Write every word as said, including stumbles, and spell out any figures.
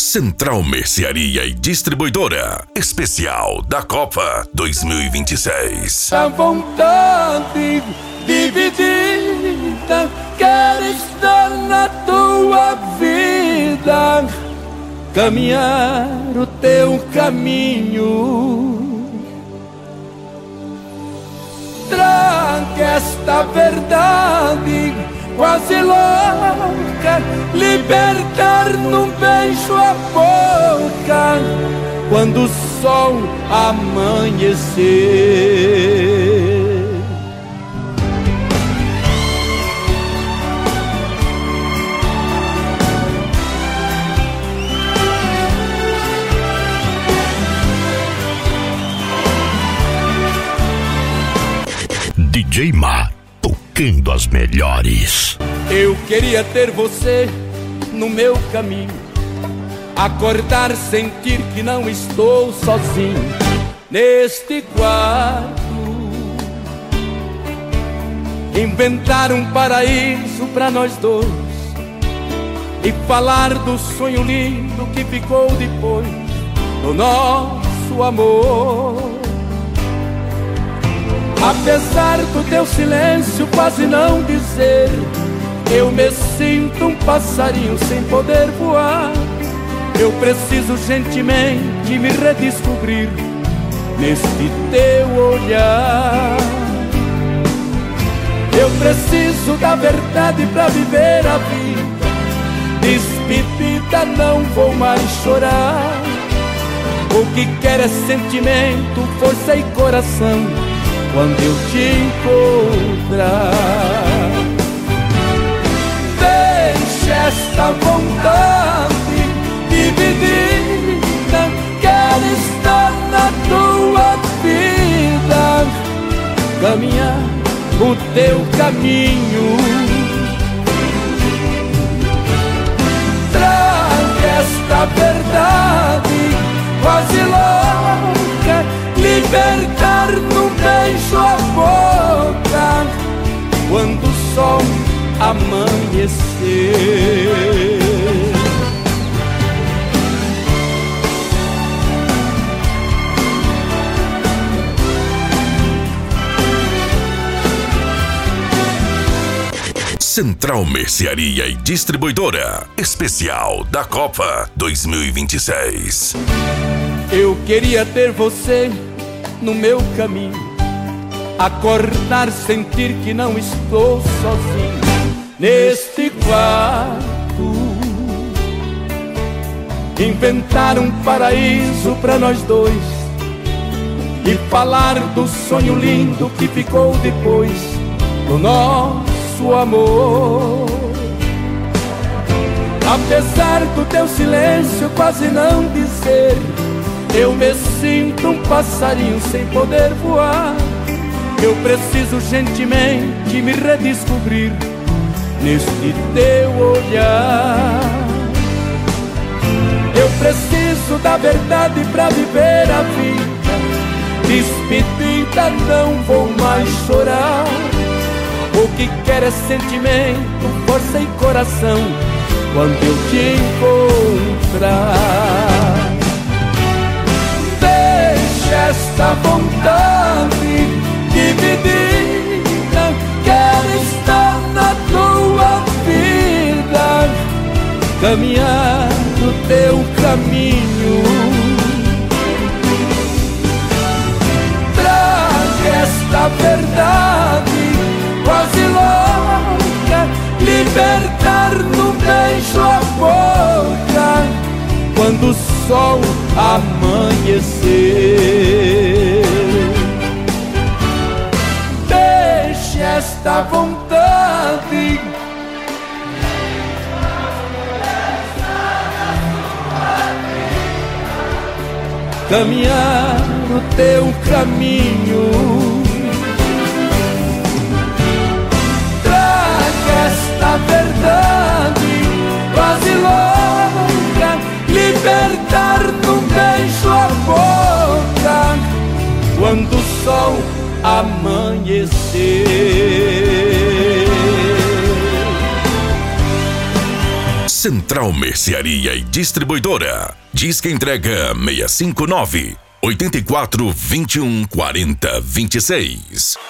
Central Mercearia e Distribuidora, especial da Copa dois mil e vinte e seis. A vontade dividida, quero estar na tua vida, caminhar o teu caminho. Traga esta verdade quase louca, libertar num beijo a boca, quando o sol amanhecer. D J Ma, tocando as melhores. Eu queria ter você no meu caminho, acordar, sentir que não estou sozinho neste quarto, inventar um paraíso pra nós dois e falar do sonho lindo que ficou depois do nosso amor. Apesar do teu silêncio quase não dizer, eu me sinto um passarinho sem poder voar. Eu preciso gentilmente me redescobrir neste teu olhar. Eu preciso da verdade pra viver a vida. Despedida, não vou mais chorar. O que quero é sentimento, força e coração quando eu te encontrar. Deixa esta vontade dividida, quero estar na tua vida, caminhar o teu caminho. Traga esta verdade quase louca, libertar num beijo a boca, quando o sol amanhecer. Central Mercearia e Distribuidora, especial da Copa dois mil e vinte e seis. Eu queria ter você no meu caminho, acordar, sentir que não estou sozinho neste quarto, inventar um paraíso pra nós dois e falar do sonho lindo que ficou depois do nosso amor. Apesar do teu silêncio quase não dizer, eu me sinto um passarinho sem poder voar. Eu preciso gentilmente me redescobrir neste teu olhar. Eu preciso da verdade pra viver a vida. Despedida, não vou mais chorar. O que quero é sentimento, força e coração quando eu te encontrar. Esta vontade dividida, quero estar na tua vida, caminhar no teu caminho. Traga esta verdade quase louca, libertar no beijo a boca, quando o sol amanhecer. Deixe esta vontade caminhar no teu caminho. Traga esta verdade quase louca, libertar num beijo a boca, quando o sol amanhecer. Central Mercearia e Distribuidora. Disque entrega seis cinco nove, oito quatro, dois um, quatro zero, dois seis.